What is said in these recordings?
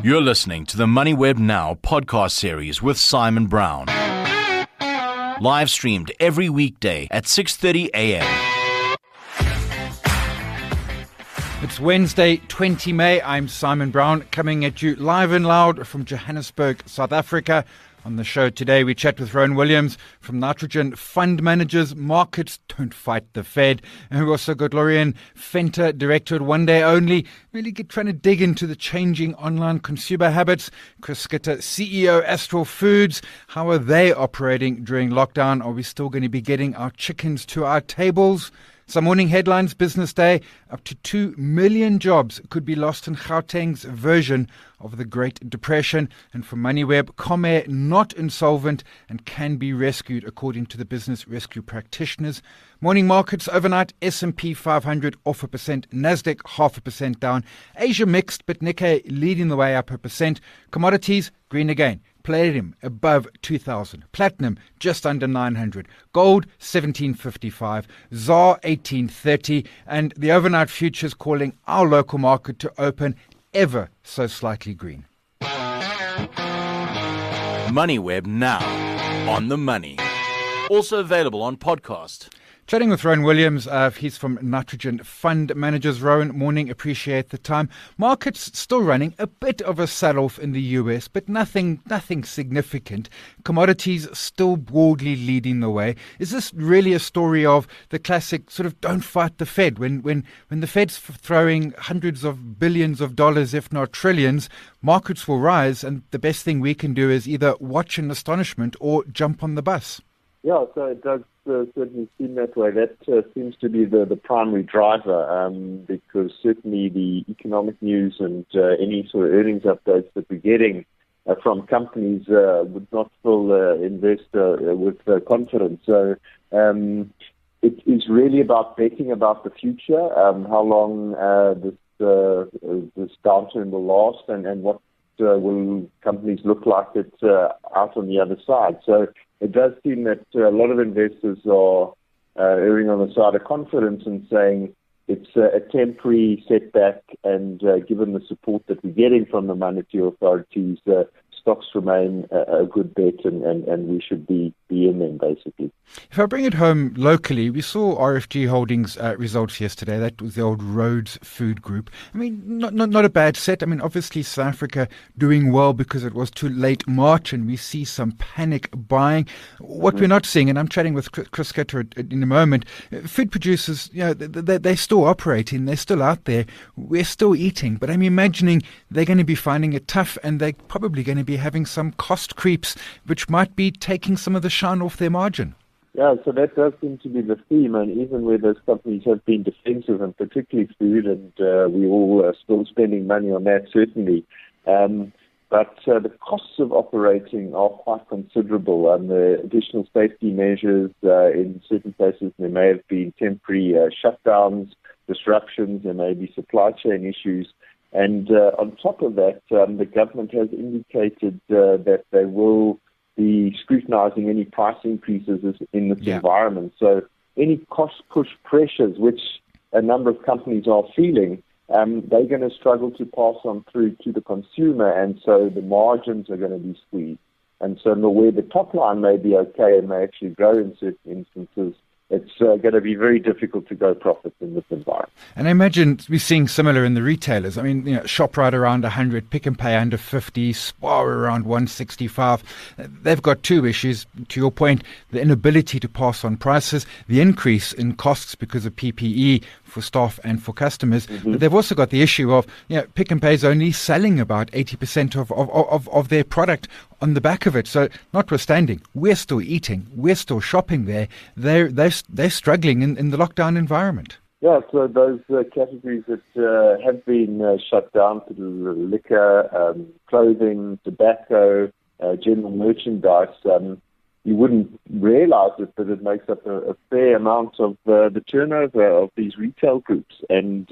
You're listening to the MoneyWeb Now podcast series with Simon Brown. Live streamed every weekday at 6:30 a.m. It's Wednesday, 20 May. I'm Simon Brown, coming at you live and loud from Johannesburg, South Africa. On the show today, we chat with Rowan Williams from Nitrogen Fund Managers. Markets don't fight the Fed. And we've also got Lorian Venter, director at One Day Only, really trying to dig into the changing online consumer habits. Chris Schutte, CEO, Astral Foods. How are they operating during lockdown? Are we still going to be getting our chickens to our tables? Some morning headlines, Business Day, up to 2 million jobs could be lost in Gauteng's version of the Great Depression. And from MoneyWeb, Comair not insolvent and can be rescued, according to the business rescue practitioners. Morning markets overnight, S&P 500 off 1%, Nasdaq 0.5% down. Asia mixed, but Nikkei leading the way up 1%. Commodities, green again. Palladium above 2,000. Platinum just under 900. Gold 1755. ZAR 1830. And the overnight futures calling our local market to open ever so slightly green. MoneyWeb Now, on the money. Also available on podcast. Chatting with Rowan Williams, he's from Nitrogen Fund Managers. Rowan, morning, appreciate the time. Markets still running a bit of a sell-off in the US, but nothing significant. Commodities still broadly leading the way. Is this really a story of the classic sort of don't fight the Fed? When the Fed's throwing hundreds of billions of dollars, if not trillions, markets will rise, and the best thing we can do is either watch in astonishment or jump on the bus. Yeah, so it does certainly seem that way. That seems to be the primary driver, because certainly the economic news and any sort of earnings updates that we're getting from companies would not fill investor with confidence. So it is really about betting about the future, how long this downturn will last, and what will companies look like it's out on the other side. So it does seem that a lot of investors are erring on the side of confidence and saying it's a temporary setback, and given the support that we're getting from the monetary authorities, stocks remain a good bet, and we should be in them, basically. If I bring it home locally, we saw RFG Holdings results yesterday. That was the old Rhodes Food Group. I mean, not a bad set. I mean, obviously South Africa doing well because it was too late March, and we see some panic buying. What we're not seeing, and I'm chatting with Chris Schutte in a moment, food producers, they're still operating, they're still out there, we're still eating. But I'm imagining they're going to be finding it tough, and they're probably going to be having some cost creeps, which might be taking some of the shine off their margin. Yeah, so that does seem to be the theme, and even where those companies have been defensive, and particularly food, and we all are still spending money on that, certainly. But the costs of operating are quite considerable, and the additional safety measures in certain places, there may have been temporary shutdowns, disruptions, there may be supply chain issues. And on top of that, the government has indicated that they will be scrutinizing any price increases in this environment. So any cost push pressures, which a number of companies are feeling, they're going to struggle to pass on through to the consumer, and so the margins are going to be squeezed. And so where the top line may be okay and may actually grow in certain instances, it's going to be very difficult to grow profits in this environment. And I imagine we're seeing similar in the retailers. I mean, ShopRite around 100, Pick n Pay under 50, Spar around 165. They've got two issues. To your point, the inability to pass on prices, the increase in costs because of PPE for staff and for customers. Mm-hmm. But they've also got the issue of, Pick n Pay is only selling about 80% of their product on the back of it. So notwithstanding, we're still eating, we're still shopping there. They're struggling in the lockdown environment. Yeah, so those categories that have been shut down, liquor, clothing, tobacco, general merchandise, you wouldn't realize it, but it makes up a fair amount of the turnover of these retail groups. And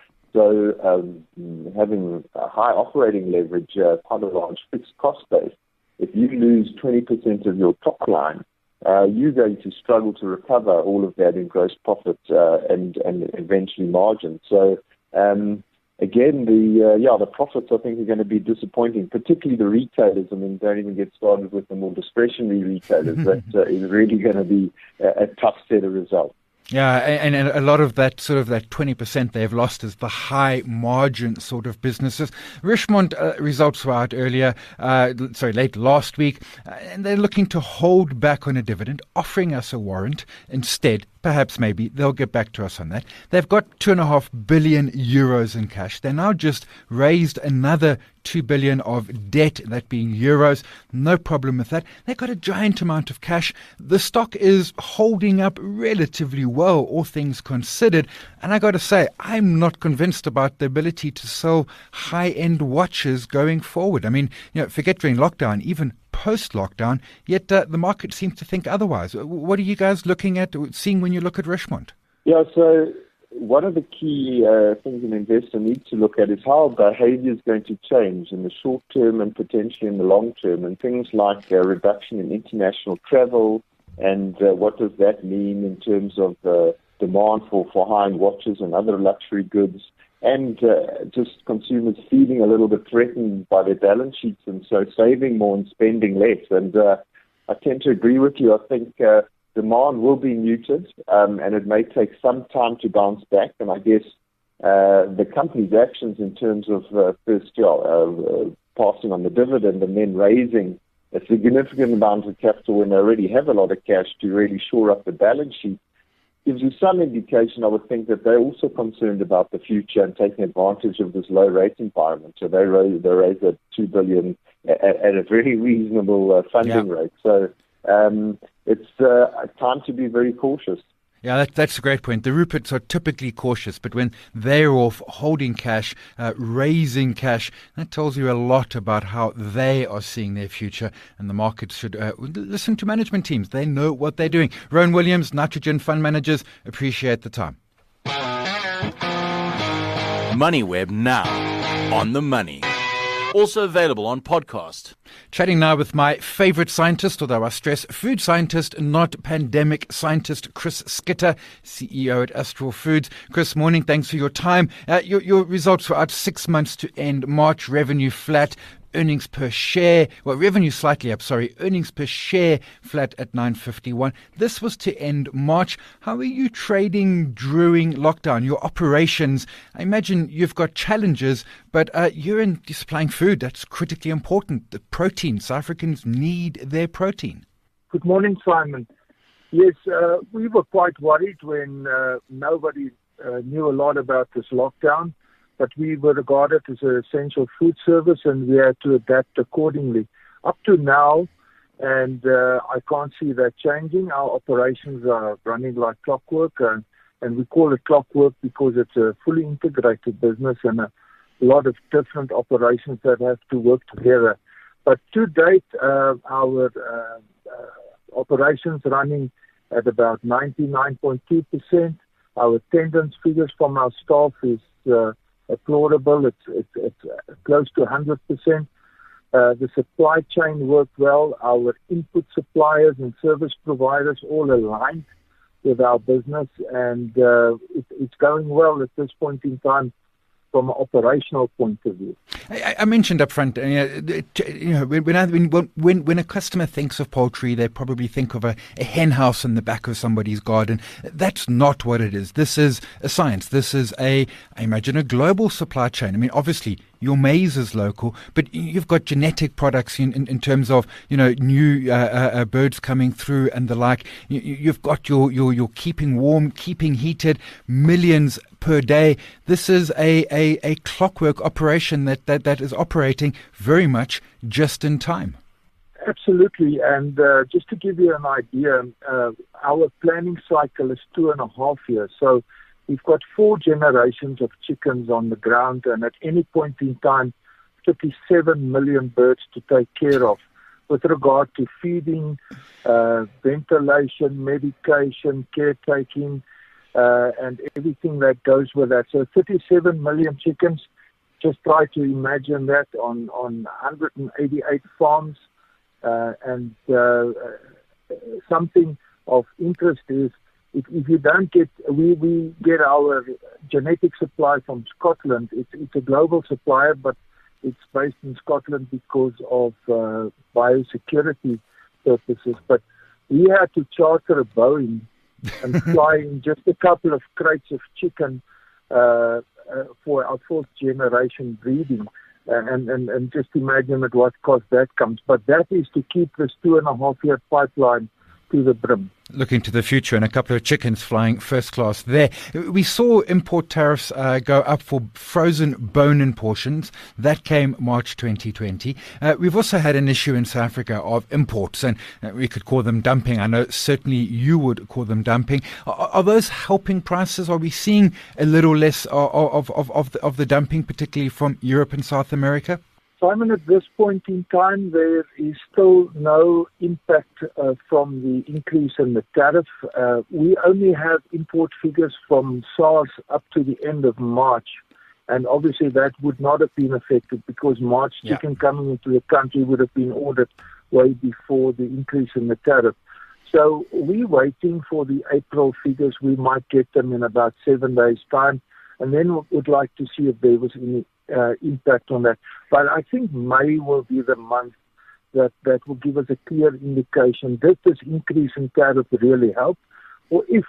so having a high operating leverage, quite a large fixed cost base, if you lose 20% of your top line, you're going to struggle to recover all of that in gross profit and eventually margin. So again, the profits I think are going to be disappointing, particularly the retailers. I mean, don't even get started with the more discretionary retailers. That is really going to be a tough set of results. Yeah, and a lot of that sort of that 20% they've lost is the high margin sort of businesses. Richemont results were out late last week, and they're looking to hold back on a dividend, offering us a warrant instead. Perhaps maybe they'll get back to us on that. They've got 2.5 billion euros in cash. They now just raised another 2 billion of debt, that being euros. No problem with that. They've got a giant amount of cash. The stock is holding up relatively well, all things considered. And I got to say, I'm not convinced about the ability to sell high-end watches going forward. I mean, forget during lockdown, even post-lockdown, yet the market seems to think otherwise. What are you guys looking at, seeing when you look at Richemont? Yeah, so one of the key things an investor needs to look at is how behavior is going to change in the short term and potentially in the long term, and things like reduction in international travel, and what does that mean in terms of demand for high-end watches and other luxury goods, and just consumers feeling a little bit threatened by their balance sheets and so saving more and spending less. And I tend to agree with you. I think demand will be muted, and it may take some time to bounce back. And I guess the company's actions in terms of passing on the dividend and then raising a significant amount of capital when they already have a lot of cash to really shore up the balance sheet gives you some indication, I would think, that they're also concerned about the future and taking advantage of this low rate environment. So they raised at 2 billion at a very reasonable funding rate. So it's time to be very cautious. Yeah, that's a great point. The Ruperts are typically cautious, but when they're off holding cash, raising cash, that tells you a lot about how they are seeing their future. And the market should listen to management teams. They know what they're doing. Rowan Williams, Nitrogen Fund Managers, appreciate the time. MoneyWeb now on the money. Also available on podcast. Chatting now with my favorite scientist, although I stress food scientist, not pandemic scientist, Chris Schutte, CEO at Astral Foods. Chris, morning. Thanks for your time. Your results were out 6 months to end March. Revenue flat. Earnings per share, revenue slightly up, earnings per share flat at 9.51. This was to end March. How are you trading during lockdown, your operations? I imagine you've got challenges, but you're supplying food. That's critically important. The protein, South Africans need their protein. Good morning, Simon. Yes, we were quite worried when nobody knew a lot about this lockdown. But we were regarded as an essential food service, and we had to adapt accordingly. Up to now, and I can't see that changing, our operations are running like clockwork, and we call it clockwork because it's a fully integrated business and a lot of different operations that have to work together. But to date, our operations running at about 99.2%. Our attendance figures from our staff is applaudable. It's close to 100%. The supply chain worked well. Our input suppliers and service providers all aligned with our business, and it's going well at this point in time from an operational point of view. I mentioned up front, when a customer thinks of poultry, they probably think of a hen house in the back of somebody's garden. That's not what it is. This is a science. This is I imagine, a global supply chain. I mean, obviously, your maize is local, but you've got genetic products in terms of, new birds coming through and the like. You've got your keeping warm, keeping heated, millions per day. This is a clockwork operation that is operating very much just in time. Absolutely. And just to give you an idea, our planning cycle is 2.5 years. So we've got 4 generations of chickens on the ground, and at any point in time, 37 million birds to take care of with regard to feeding, ventilation, medication, caretaking, and everything that goes with that. So 37 million chickens, just try to imagine that on 188 farms. And something of interest is if you don't get, we get our genetic supply from Scotland. It's a global supplier, but it's based in Scotland because of biosecurity purposes. But we had to charter a Boeing and fly in just a couple of crates of chicken for our fourth generation breeding. And just imagine at what cost that comes. But that is to keep this 2.5-year pipeline to the brim. Looking to the future and a couple of chickens flying first class there. We saw import tariffs go up for frozen bone-in portions. That came March 2020. We've also had an issue in South Africa of imports, and we could call them dumping. I know certainly you would call them dumping. Are those helping prices? Are we seeing a little less of the dumping, particularly from Europe and South America? Simon, at this point in time, there is still no impact from the increase in the tariff. We only have import figures from SARS up to the end of March, and obviously that would not have been affected because March chicken coming into the country would have been ordered way before the increase in the tariff. So we're waiting for the April figures. We might get them in about 7 days' time, and then we would like to see if there was any impact on that. But I think May will be the month that will give us a clear indication. Did this increase in tariff really help? Or if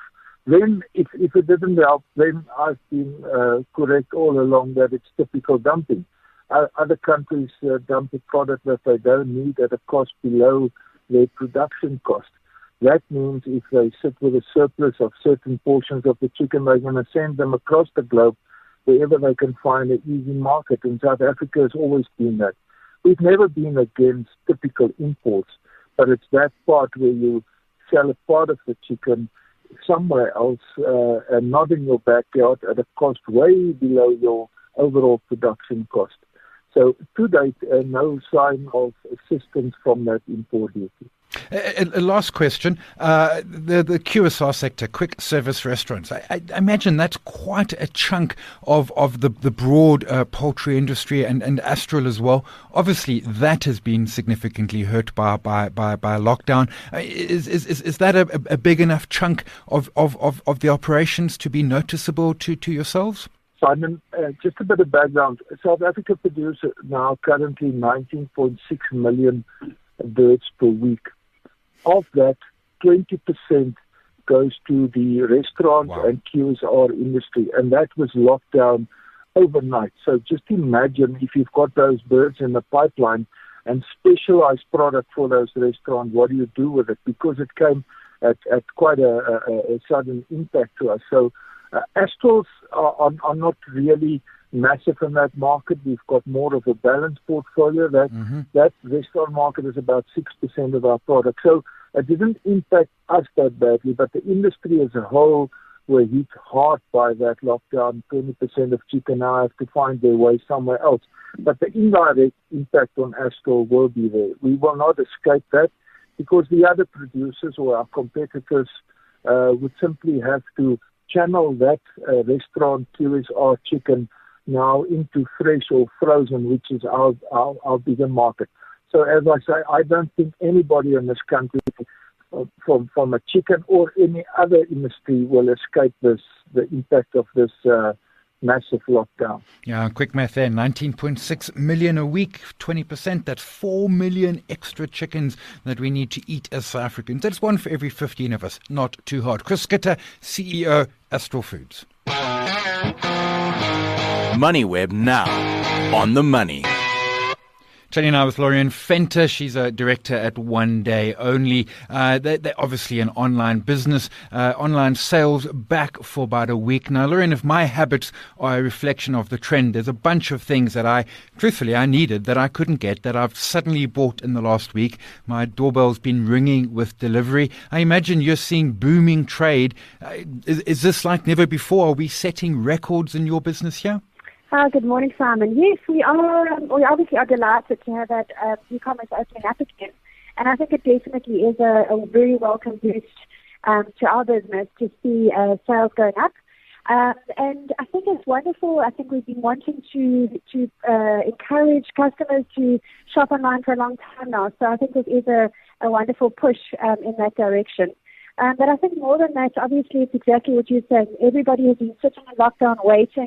it didn't help, then I've been correct all along that it's typical dumping. Other countries dump a product that they don't need at a cost below their production cost. That means if they sit with a surplus of certain portions of the chicken, they're going to send them across the globe wherever they can find an easy market. And South Africa has always been that. We've never been against typical imports, but it's that part where you sell a part of the chicken somewhere else and not in your backyard at a cost way below your overall production cost. So to date, no sign of assistance from that import duty. A last question. The QSR sector, quick service restaurants. I imagine that's quite a chunk of the broad poultry industry and Astral as well. Obviously, that has been significantly hurt by lockdown. Is that a big enough chunk of the operations to be noticeable to yourselves? Simon, just a bit of background. South Africa produces now currently 19.6 million birds per week. Of that, 20% goes to the restaurant and QSR industry, and that was locked down overnight. So just imagine if you've got those birds in the pipeline and specialized product for those restaurants, what do you do with it? Because it came at quite a sudden impact to us. So Astrals are not really massive in that market. We've got more of a balanced portfolio. That restaurant market is about 6% of our product. So it didn't impact us that badly, but the industry as a whole were hit hard by that lockdown. 20% of chicken now have to find their way somewhere else. But the indirect impact on Astral will be there. We will not escape that because the other producers or our competitors would simply have to channel that restaurant QSR chicken now into fresh or frozen, which is our bigger market. So as I say, I don't think anybody in this country from a chicken or any other industry will escape the impact of this massive lockdown. Yeah, quick math there, 19.6 million a week, 20%, that's 4 million extra chickens that we need to eat as South Africans. That's one for every 15 of us, not too hard. Chris Schutte, CEO, Astral Foods. MoneyWeb now, on the money. Chatting now with Lorraine Venter. She's a director at One Day Only. They're obviously an online business. Online sales back for about a week now. Lorraine, if my habits are a reflection of the trend, there's a bunch of things that I needed that I couldn't get that I've suddenly bought in the last week. My doorbell's been ringing with delivery. I imagine you're seeing booming trade. Is this like never before? Are we setting records in your business here? Good morning, Simon. Yes, we are. We obviously are delighted to have that e-commerce opening up again, and I think it definitely is a very welcome boost to our business to see sales going up. And I think it's wonderful. I think we've been wanting to encourage customers to shop online for a long time now. So I think it is a wonderful push in that direction. But I think more than that, obviously, it's exactly what you're saying. Everybody has been sitting in lockdown waiting,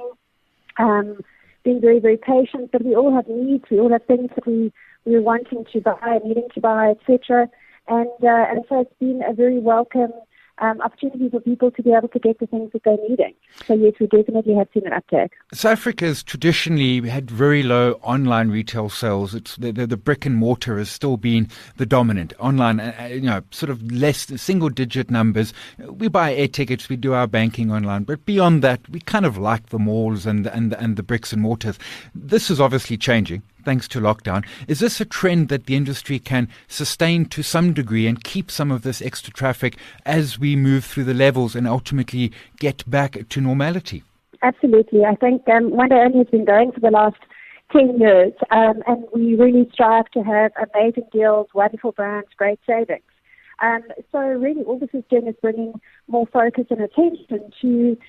being very, very patient, but we all have needs. We all have things that we're wanting to buy, needing to buy, etc. And so it's been a very welcome opportunity for people to be able to get the things that they're needing. So yes, we definitely have seen an uptake. South Africa's traditionally had very low online retail sales. It's the brick and mortar has still been the dominant. Online, sort of less single digit numbers. We buy air tickets, we do our banking online, but beyond that, we kind of like the malls and the bricks and mortars. This is obviously changing, thanks to lockdown. Is this a trend that the industry can sustain to some degree and keep some of this extra traffic as we move through the levels and ultimately get back to normality? Absolutely. I think One Day Only has been going for the last 10 years, and we really strive to have amazing deals, wonderful brands, great savings. So really all this is doing is bringing more focus and attention to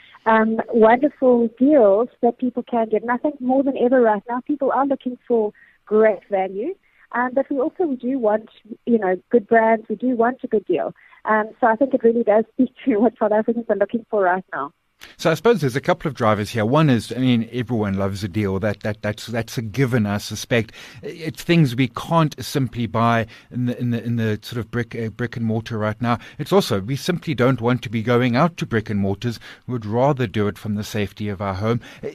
wonderful deals that people can get. And I think more than ever right now, people are looking for great value. But we do want, good brands. We do want a good deal. So I think it really does speak to what South Africans are looking for right now. So I suppose there's a couple of drivers here. One is, everyone loves a deal. That's a given, I suspect. It's things we can't simply buy in the sort of brick and mortar right now. It's also, we simply don't want to be going out to brick and mortars. We would rather do it from the safety of our home. Are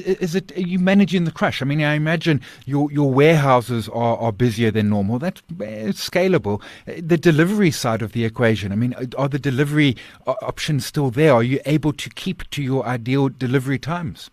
you managing the crush? I imagine your warehouses are busier than normal. That's scalable. The delivery side of the equation, are the delivery options still there? Are you able to keep to your ideal delivery times?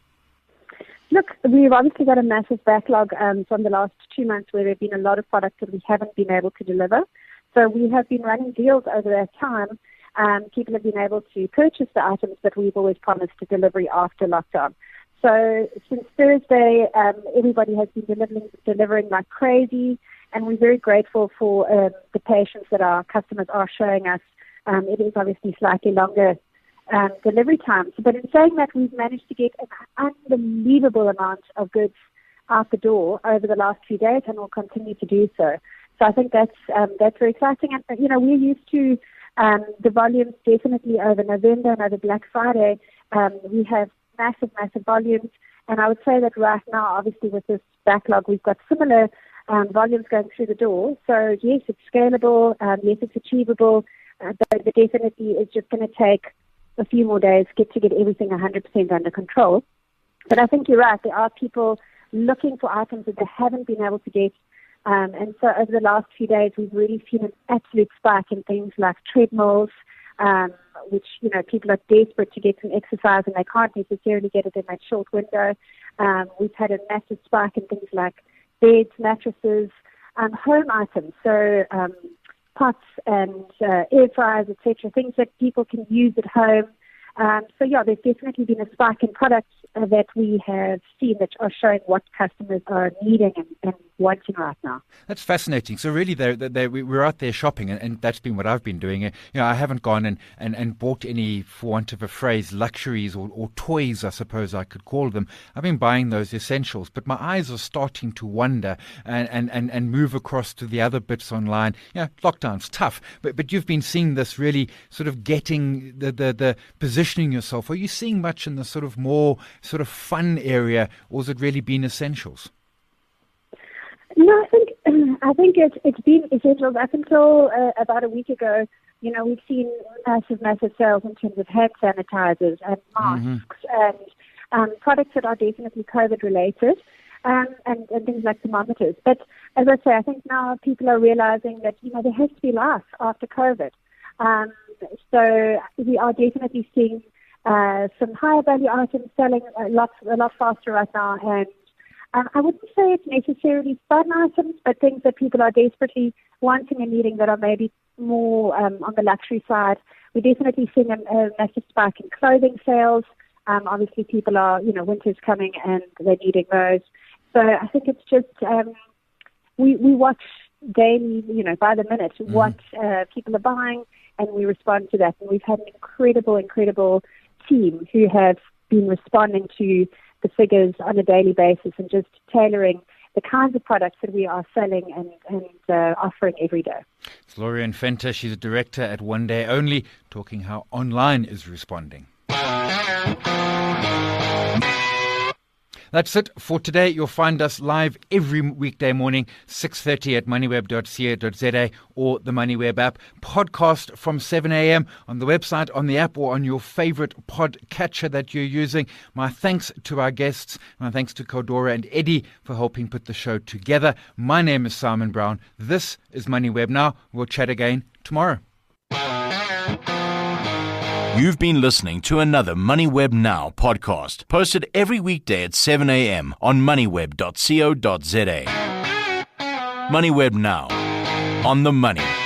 Look, we've obviously got a massive backlog from the last 2 months where there have been a lot of products that we haven't been able to deliver. So we have been running deals over that time. People have been able to purchase the items that we've always promised to delivery after lockdown. So since Thursday, everybody has been delivering like crazy, and we're very grateful for the patience that our customers are showing us. It is obviously slightly longer delivery times. But in saying that, we've managed to get an unbelievable amount of goods out the door over the last few days, and will continue to do so. So I think that's very exciting. And we're used to the volumes definitely over November and over Black Friday. We have massive volumes, and I would say that right now, obviously with this backlog, we've got similar volumes going through the door. So yes, it's scalable. Yes, it's achievable. But it definitely is just going to take a few more days to get everything 100% under control. But I think you're right. There are people looking for items that they haven't been able to get. And so over the last few days, we've really seen an absolute spike in things like treadmills, which, people are desperate to get some exercise and they can't necessarily get it in that short window. We've had a massive spike in things like beds, mattresses, home items. So pots and air fryers, etc., things that people can use at home. So there's definitely been a spike in products that we have seen that are showing what customers are needing and wanting right now. That's fascinating. So really, we're out there shopping, and that's been what I've been doing. I haven't gone and bought any, for want of a phrase, luxuries or toys, I suppose I could call them. I've been buying those essentials, but my eyes are starting to wander and move across to the other bits online. Lockdown's tough, but you've been seeing this really sort of getting the positioning yourself. Are you seeing much in the sort of more sort of fun area, or has it really been essentials? No, I think it's been essentials up until about a week ago. We've seen massive sales in terms of hand sanitizers and masks and products that are definitely COVID related, and things like thermometers. But as I say, I think now people are realizing that there has to be life after COVID. So we are definitely seeing some higher value items selling a lot faster right now, and I wouldn't say it's necessarily fun items, but things that people are desperately wanting and needing that are maybe more on the luxury side. We're definitely seeing a massive spike in clothing sales. Obviously, people are, winter's coming and they're needing those. So I think it's just we watch daily, by the minute, what people are buying, and we respond to that. And we've had an incredible team who have been responding to the figures on a daily basis and just tailoring the kinds of products that we are selling and offering every day. It's Lorian Venter. She's a director at One Day Only, talking how online is responding. That's it for today. You'll find us live every weekday morning, 6:30 at moneyweb.co.za or the MoneyWeb app. Podcast from 7 a.m. on the website, on the app, or on your favorite podcatcher that you're using. My thanks to our guests. My thanks to Cordora and Eddie for helping put the show together. My name is Simon Brown. This is MoneyWeb Now. We'll chat again tomorrow. You've been listening to another MoneyWeb Now podcast, posted every weekday at 7 a.m. on moneyweb.co.za. MoneyWeb Now, on the money.